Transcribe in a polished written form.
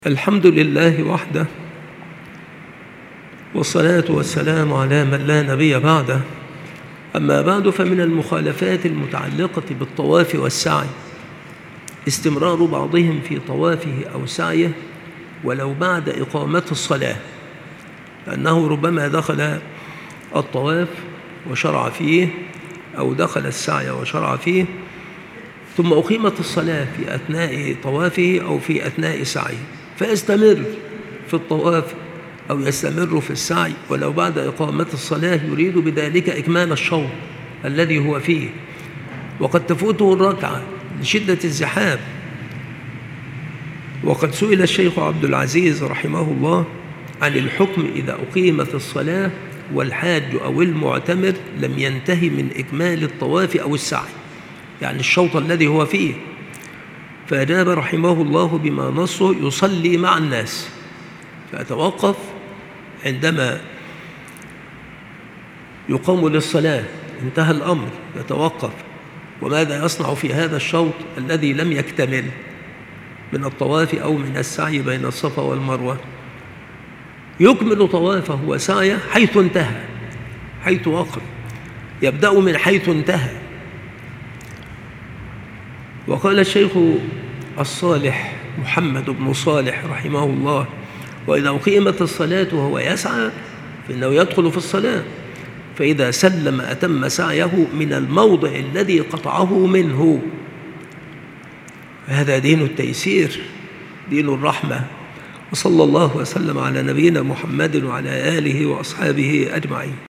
الحمد لله وحده، والصلاة والسلام على من لا نبي بعده. أما بعد، فمن المخالفات المتعلقة بالطواف والسعي استمرار بعضهم في طوافه أو سعيه ولو بعد إقامة الصلاة، لأنه ربما دخل الطواف وشرع فيه أو دخل السعي وشرع فيه ثم أقيمت الصلاة في أثناء طوافه أو في أثناء سعيه، فيستمر في الطواف أو يستمر في السعي ولو بعد إقامة الصلاة، يريد بذلك إكمال الشوط الذي هو فيه، وقد تفوته الركعة لشدة الزحام. وقد سئل الشيخ عبد العزيز رحمه الله عن الحكم إذا أقيمت الصلاة والحاج أو المعتمر لم ينتهي من إكمال الطواف أو السعي، يعني الشوط الذي هو فيه، فأجاب رحمه الله بما نصه: يصلي مع الناس، فأتوقف عندما يقام للصلاة، انتهى الأمر، يتوقف وماذا يصنع في هذا الشوط الذي لم يكتمل من الطواف أو من السعي بين الصفا والمروة. يكمل طوافه وسعيه حيث انتهى، حيث وقف، يبدأ من حيث انتهى. وقال الشيخ الصالح محمد بن صالح رحمه الله: وإذا أقيمت الصلاة وهو يسعى فإنه يدخل في الصلاة، فإذا سلم أتم سعيه من الموضع الذي قطعه منه. هذا دين التيسير، دين الرحمة. وصلى الله وسلم على نبينا محمد وعلى آله وأصحابه أجمعين.